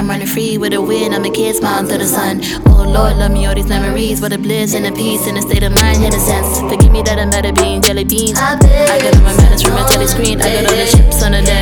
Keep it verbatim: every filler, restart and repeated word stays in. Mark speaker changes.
Speaker 1: I'm running free with a win. I'm a kid smiling to the sun. Oh Lord, love me all these memories. What a bliss and a peace and a state of mind in a sense. Forgive me that I'm better being jelly beans. I got all my manners from my telly screen. I got all the chips on the deck.